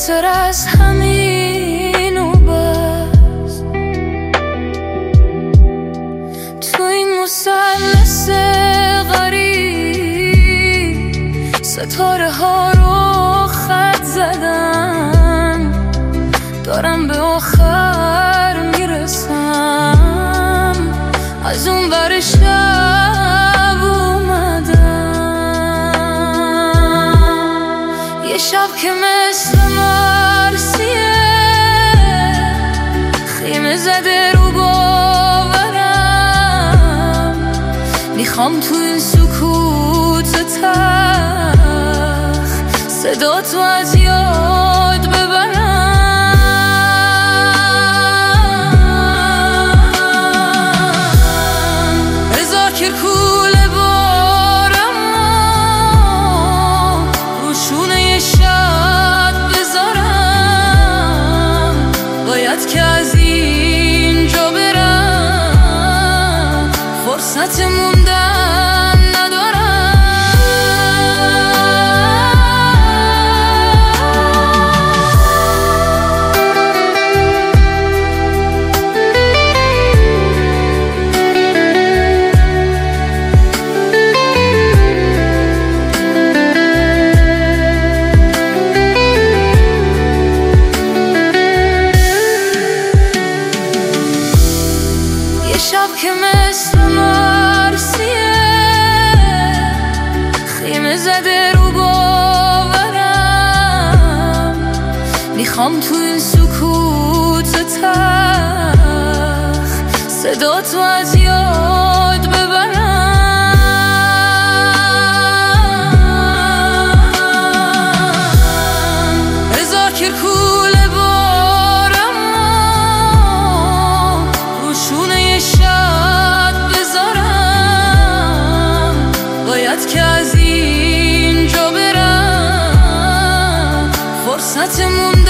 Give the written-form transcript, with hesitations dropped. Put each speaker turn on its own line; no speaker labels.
بهتر از همین و بس. تو این مثلث غریب ستاره ها رو خط زدم، دارم به آخر میرسم. از اون بر شب اومدم، یه شب که مثل مرسیه خیمه زده رو باورم. میخوام تو این سکوت تلخ صدا تو از یاد ببرم. بذار که کوله بارم روشونه یه شب بذارم. باید که از اینجا برم، فرصت موندن ندارم. شب که مثل مرسیه خیمه زده رو باورم. میخوام تو این سکوت تلخ صدا تو از یاد ببرم. بذار که کوله بارم روشونه شب بذارم. باید که از اینجا برم، فرصت